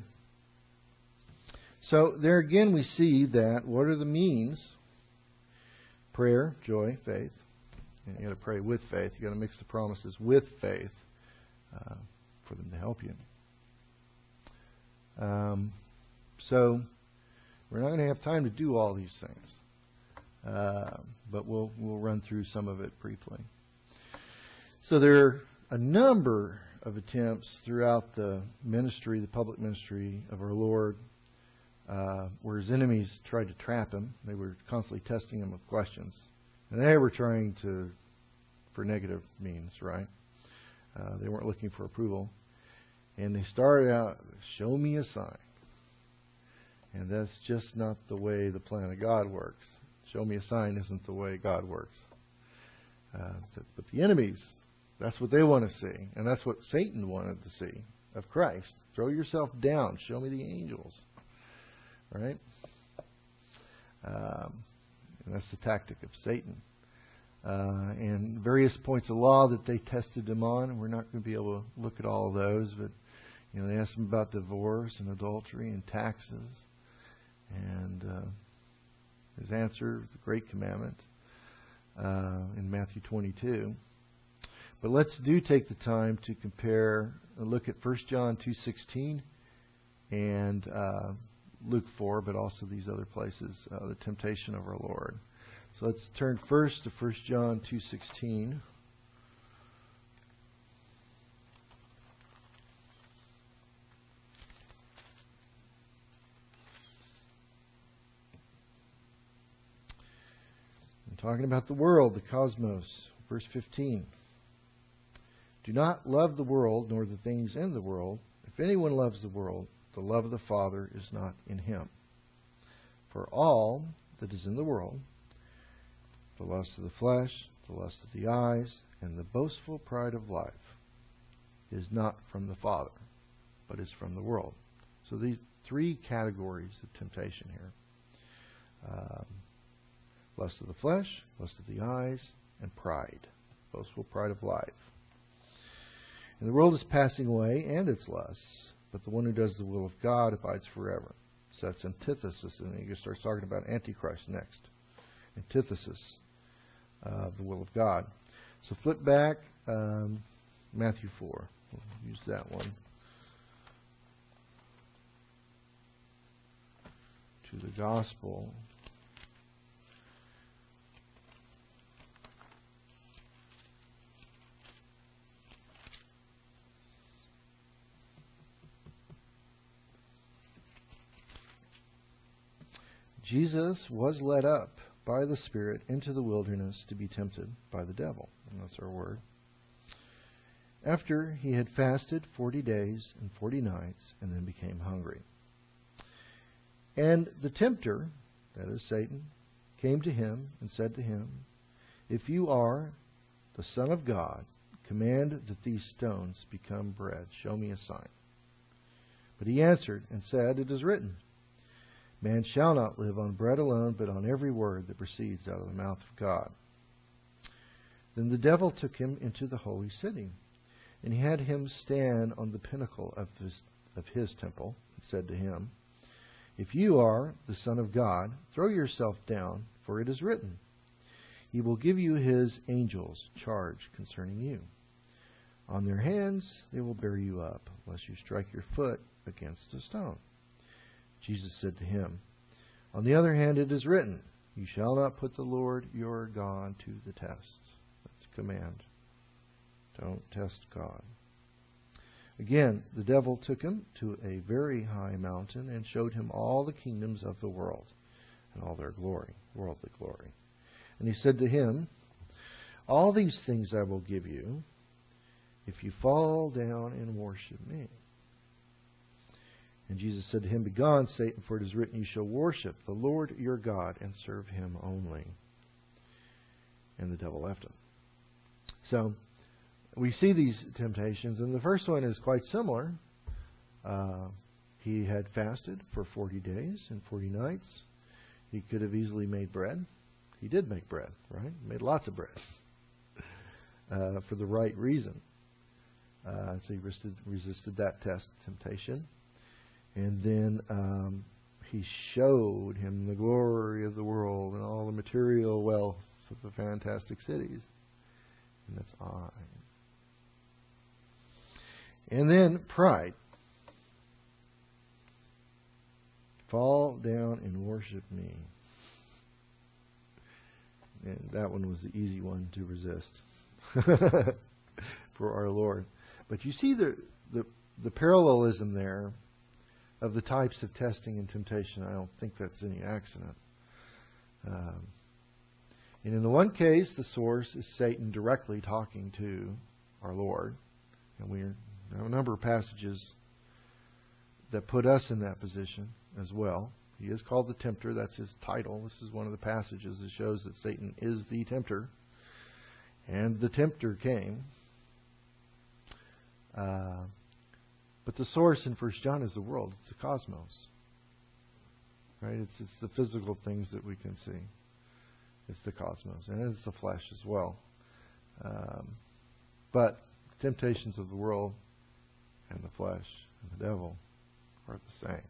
So there again we see that what are the means? Prayer, joy, faith. And you got to pray with faith. You got to mix the promises with faith uh, for them to help you. Um, so we're not going to have time to do all these things, uh, but we'll we'll run through some of it briefly. So there are a number of attempts throughout the ministry, the public ministry of our Lord, uh, where his enemies tried to trap him. They were constantly testing him with questions. And they were trying to, for negative means, right? Uh, they weren't looking for approval. And they started out, show me a sign. And that's just not the way the plan of God works. Show me a sign isn't the way God works. Uh, but the enemies, that's what they want to see. And that's what Satan wanted to see of Christ. Throw yourself down. Show me the angels. Right? Um, and that's the tactic of Satan. Uh, and various points of law that they tested him on, and we're not going to be able to look at all of those, but you know, they asked him about divorce and adultery and taxes, and uh, his answer, the great commandment, uh, in Matthew twenty-two. But let's do take the time to compare, and look at First John two sixteen and uh, Luke four, but also these other places, uh, the temptation of our Lord. So let's turn first to First John two sixteen. I'm talking about the world, the cosmos. Verse fifteen. Do not love the world, nor the things in the world. If anyone loves the world, the love of the Father is not in him. For all that is in the world, the lust of the flesh, the lust of the eyes, and the boastful pride of life, is not from the Father, but is from the world. So these three categories of temptation here. Um, lust of the flesh, lust of the eyes, and pride. Boastful pride of life. And the world is passing away, and its lusts, but the one who does the will of God abides forever. So that's antithesis, and he starts talking about Antichrist next. Antithesis of the will of God. So flip back, um, Matthew four. We'll use that one. To the gospel Jesus was led up by the Spirit into the wilderness to be tempted by the devil. And that's our word. After he had fasted forty days and forty nights, and then became hungry. And the tempter, that is Satan, came to him and said to him, If you are the Son of God, command that these stones become bread. Show me a sign. But he answered and said, It is written, Man shall not live on bread alone, but on every word that proceeds out of the mouth of God. Then the devil took him into the holy city, and he had him stand on the pinnacle of his, of his temple, and said to him, If you are the Son of God, throw yourself down, for it is written, He will give you His angels charge concerning you. On their hands they will bear you up, lest you strike your foot against a stone. Jesus said to him, On the other hand it is written, You shall not put the Lord your God to the test. That's a command. Don't test God. Again, the devil took him to a very high mountain and showed him all the kingdoms of the world and all their glory, worldly glory. And he said to him, All these things I will give you if you fall down and worship me. And Jesus said to him, Begone, Satan, for it is written, You shall worship the Lord your God and serve Him only. And the devil left him. So, we see these temptations, and the first one is quite similar. Uh, he had fasted for forty days and forty nights. He could have easily made bread. He did make bread, right? He made lots of bread uh, for the right reason. Uh, so he resisted, resisted that test, temptation. And then um, he showed him the glory of the world and all the material wealth of the fantastic cities. And that's I. And then pride. Fall down and worship me. And that one was the easy one to resist for our Lord. But you see the, the the parallelism there of the types of testing and temptation. I don't think that's any accident. Um, and in the one case, the source is Satan directly talking to our Lord. And we have a number of passages that put us in that position as well. He is called the tempter. That's his title. This is one of the passages that shows that Satan is the tempter. And the tempter came. Uh, but the source in First John is the world. It's the cosmos. Right? It's, it's the physical things that we can see. It's the cosmos. And it's the flesh as well. Um, but the temptations of the world and the flesh and the devil are the same.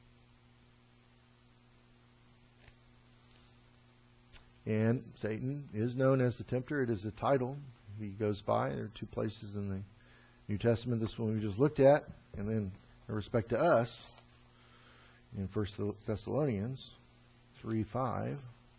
And Satan is known as the tempter. It is a title he goes by. There are two places in the New Testament, this one we just looked at, and then in respect to us, in First Thessalonians three five.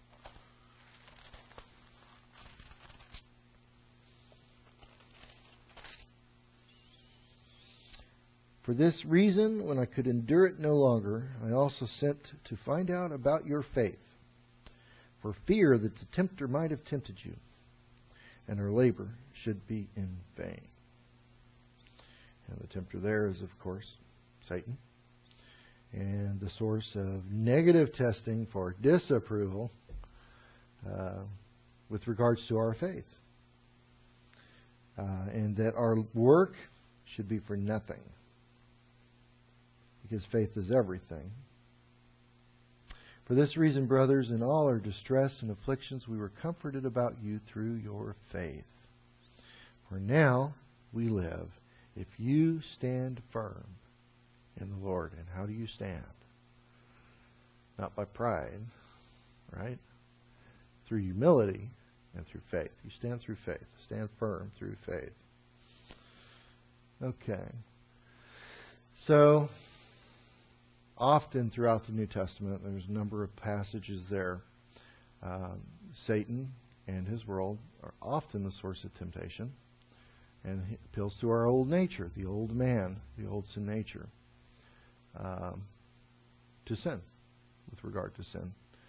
For this reason, when I could endure it no longer, I also sent to find out about your faith, for fear that the tempter might have tempted you, and our labor should be in vain. And the tempter there is, of course, Satan. And the source of negative testing for disapproval uh, with regards to our faith. Uh, and that our work should be for nothing. Because faith is everything. For this reason, brothers, in all our distress and afflictions, we were comforted about you through your faith. For now we live if you stand firm in the Lord. And how do you stand? Not by pride, right? Through humility and through faith. You stand through faith. Stand firm through faith. Okay. So, often throughout the New Testament, there's a number of passages there. Um, Satan and his world are often the source of temptation. And it appeals to our old nature, the old man, the old sin nature, um, to sin, with regard to sin.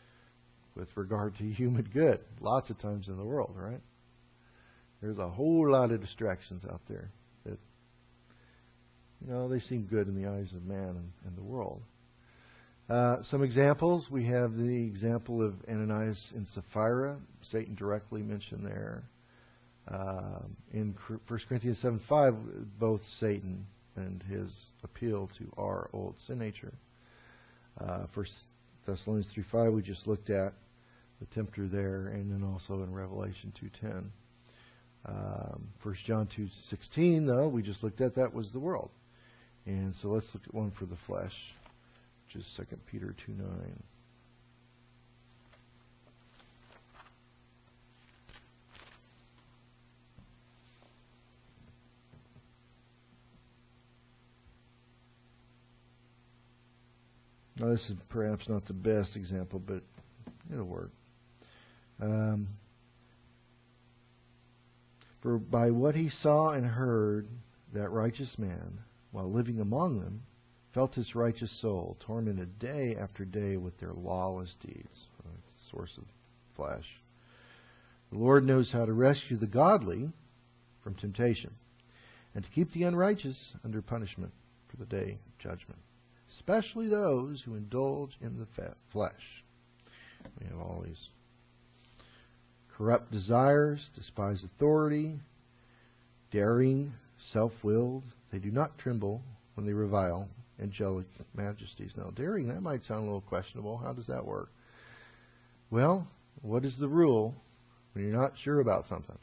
with regard to human good. Lots of times in the world, right? There's a whole lot of distractions out there that, you know, they seem good in the eyes of man and, and the world. Uh, some examples. We have the example of Ananias and Sapphira. Satan directly mentioned there. Uh, in First Corinthians seven five, both Satan and his appeal to our old sin nature. Uh, First Thessalonians three five, we just looked at the tempter there, and then also in Revelation two ten. Um, First John two sixteen, though, we just looked at, that was the world. And so let's look at one for the flesh, which is Second Peter two nine. Now, this is perhaps not the best example, but it'll work. Um, For by what he saw and heard, that righteous man, while living among them, felt his righteous soul tormented day after day with their lawless deeds. Source of flesh. The Lord knows how to rescue the godly from temptation, and to keep the unrighteous under punishment for the day of judgment, especially those who indulge in the flesh. We have all these corrupt desires, despise authority, daring, self-willed. They do not tremble when they revile angelic majesties. Now, daring, that might sound a little questionable. How does that work? Well, what is the rule when you're not sure about something?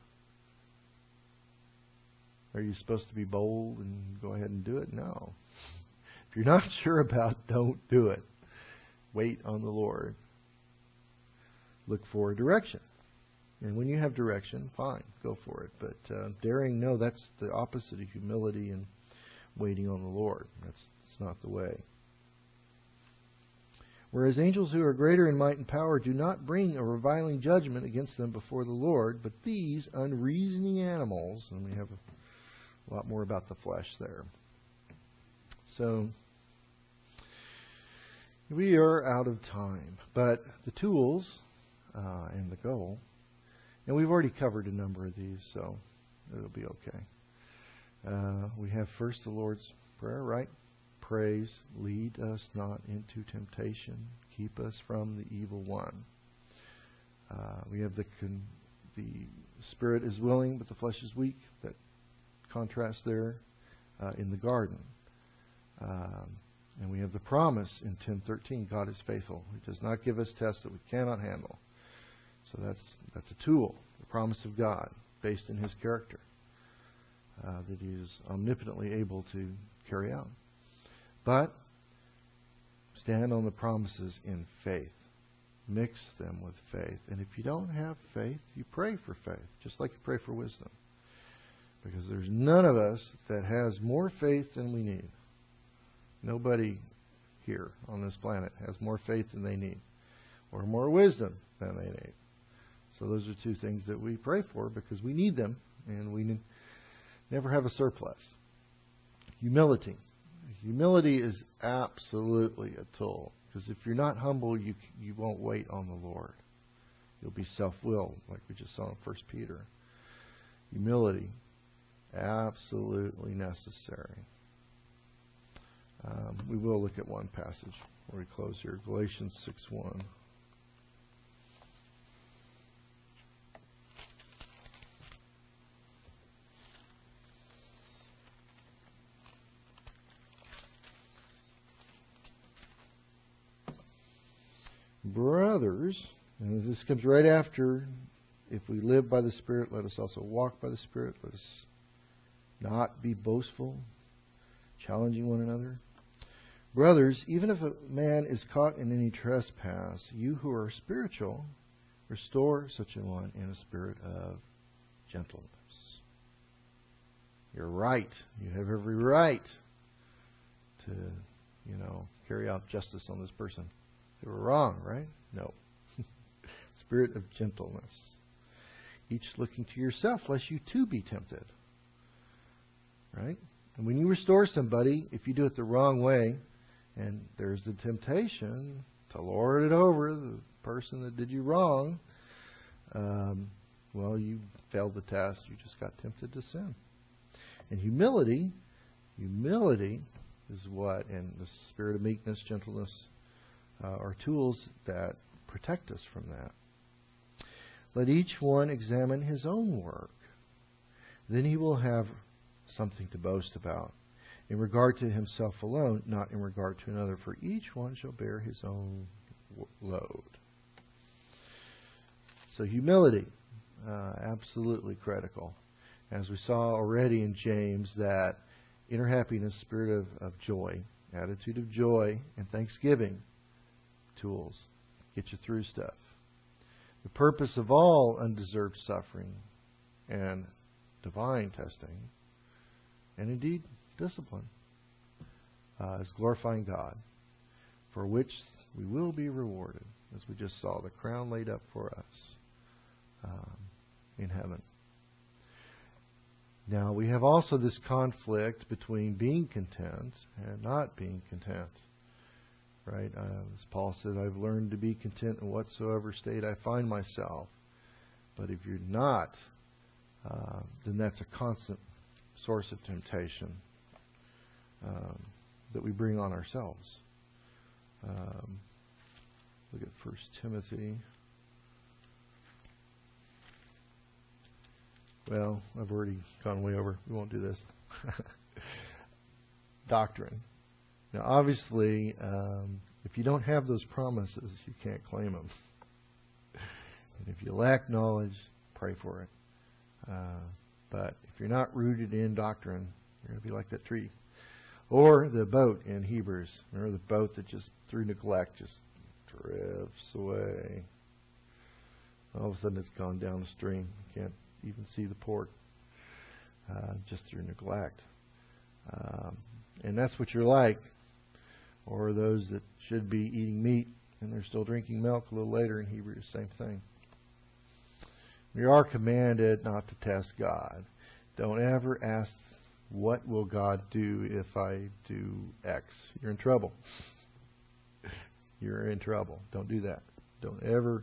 Are you supposed to be bold and go ahead and do it? No. If you're not sure about, don't do it. Wait on the Lord. Look for direction. And when you have direction, fine, go for it. But uh, daring, no, that's the opposite of humility and waiting on the Lord. That's, that's not the way. Whereas angels who are greater in might and power do not bring a reviling judgment against them before the Lord, but these unreasoning animals, and we have a lot more about the flesh there. So, we are out of time. But the tools uh, and the goal, and we've already covered a number of these, so it'll be okay. Uh, we have first the Lord's Prayer, right? Praise, lead us not into temptation, keep us from the evil one. Uh, we have the con- the spirit is willing, but the flesh is weak. That contrast there uh, in the garden. Um, and we have the promise in ten thirteen, God is faithful. He does not give us tests that we cannot handle. So that's that's a tool, the promise of God, based in His character, uh, that He is omnipotently able to carry out. But stand on the promises in faith. Mix them with faith. And if you don't have faith, you pray for faith, just like you pray for wisdom. Because there's none of us that has more faith than we need. Nobody here on this planet has more faith than they need, or more wisdom than they need. So those are two things that we pray for because we need them, and we n- never have a surplus. Humility. Humility is absolutely a tool, because if you're not humble, you you won't wait on the Lord. You'll be self-willed, like we just saw in First Peter. Humility, absolutely necessary. Um, we will look at one passage before we close here, Galatians six one. Brothers, and this comes right after, if we live by the Spirit, let us also walk by the Spirit. Let us not be boastful, challenging one another. Brothers, even if a man is caught in any trespass, you who are spiritual, restore such a one in a spirit of gentleness. You're right. You have every right to, you know, carry out justice on this person. They were wrong, right? No. Spirit of gentleness. Each looking to yourself, lest you too be tempted. Right? And when you restore somebody, if you do it the wrong way, and there's the temptation to lord it over the person that did you wrong, um, well, you failed the test. You just got tempted to sin. And humility, humility is what, and the spirit of meekness, gentleness, uh, are tools that protect us from that. Let each one examine his own work. Then he will have something to boast about, in regard to himself alone, not in regard to another, for each one shall bear his own load. So humility, uh, absolutely critical. As we saw already in James, that inner happiness, spirit of, of joy, attitude of joy, and thanksgiving tools get you through stuff. The purpose of all undeserved suffering and divine testing, and indeed discipline, uh, is glorifying God, for which we will be rewarded, as we just saw, the crown laid up for us um, in heaven. Now, we have also this conflict between being content and not being content. Right? Uh, as Paul says, I've learned to be content in whatsoever state I find myself. But if you're not, uh, then that's a constant source of temptation um, that we bring on ourselves. Um, look at First Timothy. Well, I've already gone way over. We won't do this. Doctrine. Now, obviously, um, if you don't have those promises, you can't claim them. And if you lack knowledge, pray for it. Uh, but if you're not rooted in doctrine, you're going to be like that tree. Or the boat in Hebrews. Remember the boat that just, through neglect, just drifts away. All of a sudden it's gone down the stream. You can't even see the port. Uh, just through neglect. Um, and that's what you're like. Or those that should be eating meat and they're still drinking milk a little later in Hebrews, same thing. We are commanded not to test God. Don't ever ask, what will God do if I do X? You're in trouble. You're in trouble. Don't do that. Don't ever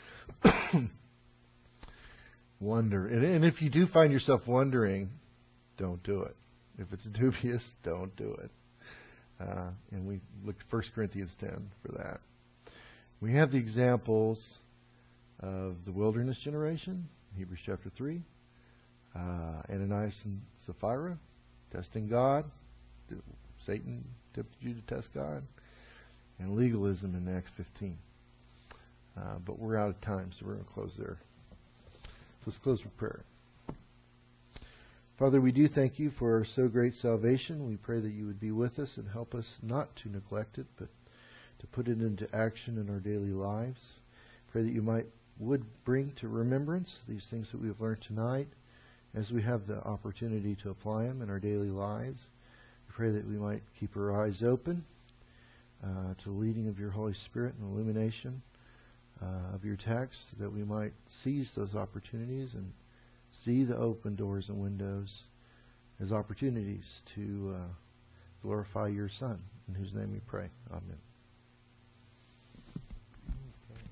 wonder. And, and if you do find yourself wondering, don't do it. If it's dubious, don't do it. Uh, and we looked at First Corinthians ten for that. We have the examples of the wilderness generation, Hebrews chapter three, uh, Ananias and Sapphira, testing God. Satan tempted you to test God. And legalism in Acts fifteen. Uh, but we're out of time, so we're going to close there. Let's close with prayer. Father, we do thank you for so great salvation. We pray that you would be with us and help us not to neglect it, but to put it into action in our daily lives. Pray that you might would bring to remembrance these things that we have learned tonight as we have the opportunity to apply them in our daily lives. We pray that we might keep our eyes open uh, to the leading of your Holy Spirit and illumination uh, of your text, that we might seize those opportunities and see the open doors and windows as opportunities to uh, glorify your Son, in whose name we pray. Amen.